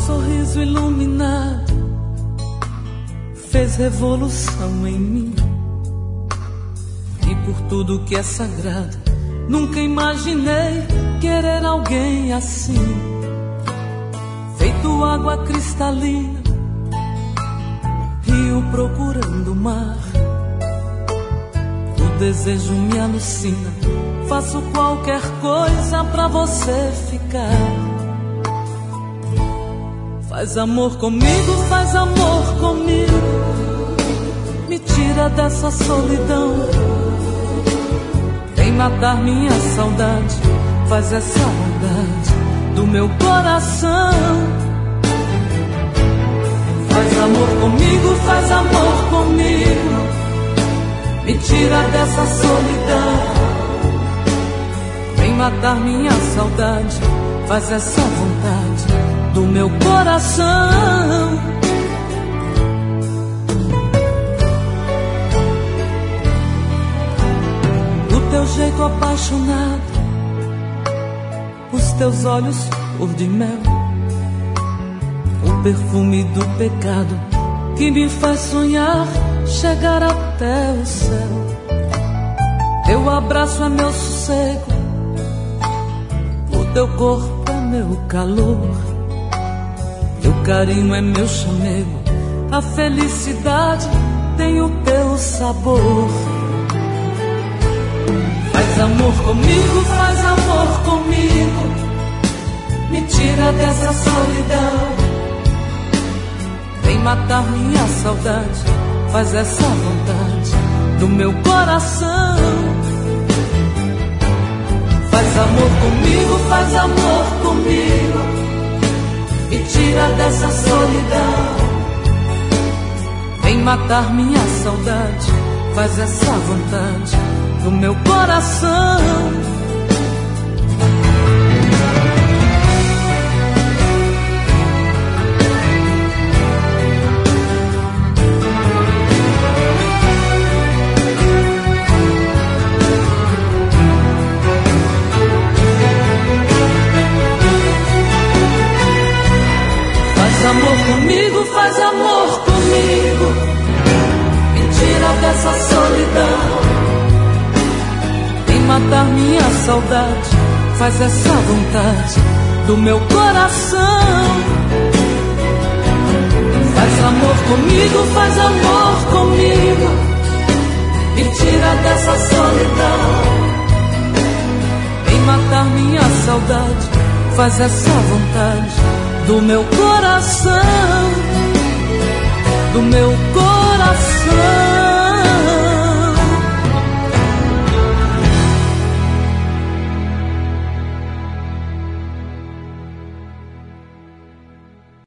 sorriso iluminado fez revolução em mim. E por tudo que é sagrado, nunca imaginei querer alguém assim. Feito água cristalina, rio procurando o mar. O desejo me alucina, faço qualquer coisa pra você ficar. Faz amor comigo, faz amor comigo. Me tira dessa solidão. Vem matar minha saudade. Faz essa maldade do meu coração. Faz amor comigo, faz amor comigo. Me tira dessa solidão. Vem matar minha saudade. Faz essa vontade do meu coração. O teu jeito apaixonado, os teus olhos cor de mel, o perfume do pecado que me faz sonhar chegar até o céu. Teu abraço é meu sossego, o teu corpo é meu calor, teu carinho é meu chamego, a felicidade tem o teu sabor. Faz amor comigo, faz amor comigo. Me tira dessa solidão. Vem matar minha saudade. Faz essa vontade do meu coração. Faz amor comigo, faz amor comigo. Me tira dessa solidão. Vem matar minha saudade. Faz essa vontade do meu coração. Faz amor comigo, faz amor comigo. Me tira dessa solidão. Matar minha saudade, faz essa vontade do meu coração. Faz amor comigo, faz amor comigo. Me tira dessa solidão. Vem matar minha saudade, faz essa vontade do meu coração. Do meu coração.